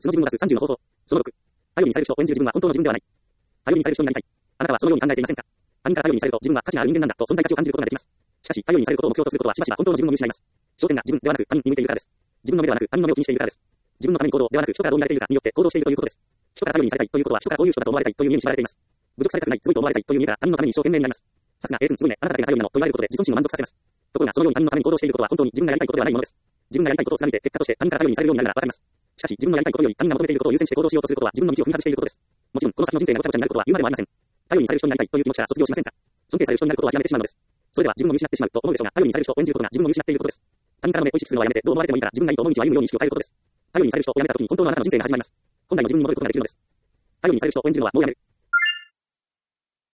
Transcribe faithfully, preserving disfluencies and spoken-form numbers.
素の自分を出すさんじゅうの方法。そのろく。頼りにされる人を演じる自分は本当の自分ではない。頼りにされる人になりたい。あなたはそのように考えていませんか？他人から頼りにされると自分は価値のある人間なんだと存在価値を感じることができます。しかし、頼りにされることを目標とすることはしばしば本当の自分を見失います。焦点が自分ではなく他人に向いているからです。自分の目ではなく他人の目を気にしているからです。自分のために行動ではなく人からどう見られているかによって行動しているということです。人から頼りにされたいということは人からどういう人だと思われたいという意味に縛られています。侮辱されたくない、すごいと思われたいという意味から他人のために一生懸命になります。さすが A 君すごいね、あなただけが頼りなのと言われることで自尊心を満足させます。ところがそのように他人のために行動していることは本当に自分がやりたいことではないものです。自分がやりたいことを貫いて結果として他人から頼りにされるようになるならわかります。しかし自分のやりたいことより他人が求めていることを優先して行動しようとすることは自分の道を踏み外していることです。もちろんこの先の人生がごちゃごちゃになることは言うまでもありません。頼りにされる人になりたいという気持ちから卒業しませんか？尊敬される人になることはやめてしまうのです。それでは自分を見失ってしまうと思うでしょうが、頼りにされる人を演じることが自分を見失っていることです。他人からの目を意識するのはやめて、どう思われてもいいから自分がいいと思う道を歩むように意識を変えることです。頼りにされる人をやめたときに本当のあなたの人生が始まります。本来の自分に戻ることができるのです。頼りにされる人を演じるのはもうやめる。